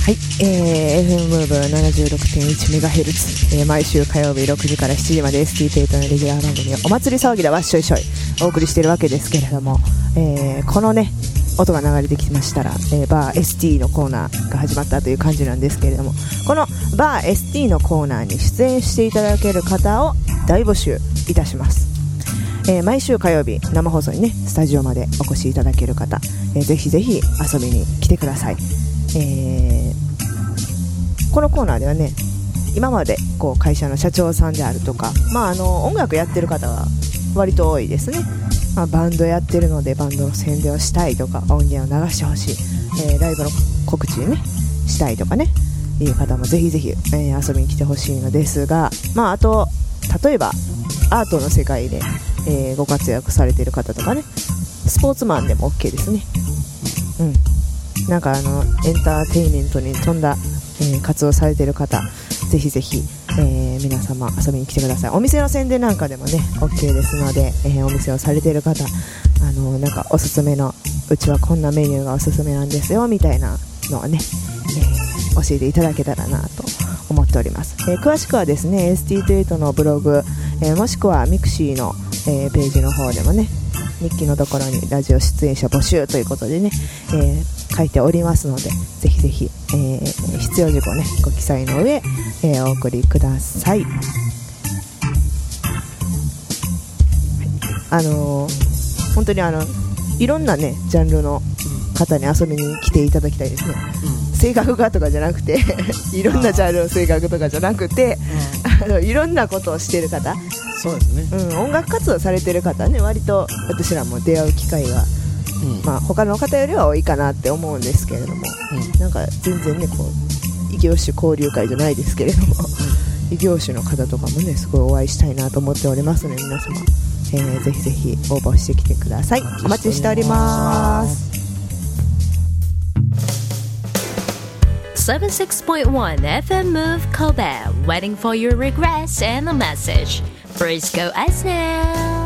はい、FM ムーブ 76.1MHz、毎週火曜日6時から7時まで ST テイトのレギュラー番組お祭り騒ぎだわっしょいしょいお送りしているわけですけれども、このね音が流れてきましたら、バー ST のコーナーが始まったという感じなんですけれども、このバー ST のコーナーに出演していただける方を大募集いたします。毎週火曜日生放送にねスタジオまでお越しいただける方、ぜひぜひ遊びに来てください。このコーナーではね今までこう会社の社長さんであるとか、音楽やってる方は割と多いですね。バンドやってるのでバンドの宣伝をしたいとか音源を流してほしい、ライブの告知ねしたいとかねいう方もぜひぜひ、遊びに来てほしいのですが、あと例えばアートの世界で、ご活躍されている方とかねスポーツマンでも OK ですね。なんかエンターテインメントに富んだ、活動されている方ぜひぜひ、皆様遊びに来てください。お店の宣伝なんかでもね OK ですので、お店をされている方なんかおすすめのうちはこんなメニューがおすすめなんですよみたいなのをね、教えていただけたらなと思っております。詳しくはですね ST28 のブログ、もしくはミクシーの、ページの方でもね日記のところにラジオ出演者募集ということでね、書いておりますのでぜひぜひ、必要事項ねご記載の上、お送りください。本当にいろんなねジャンルの方に遊びに来ていただきたいですね。声楽家とかじゃなくていろんなジャンルの声楽とかじゃなくて、いろんなことをしている方、 そうですね、 音楽活動されている方ね割と私らも出会う機会が、他の方よりは多いかなって思うんですけれども、なんか全然ねこう異業種交流会じゃないですけれども、異業種の方とかもねすごいお会いしたいなと思っておりますので皆様、ぜひぜひ応募してきてください。お待ちしております。 76.1 FM Move Kobe, waiting for your request and a message. Please go us now.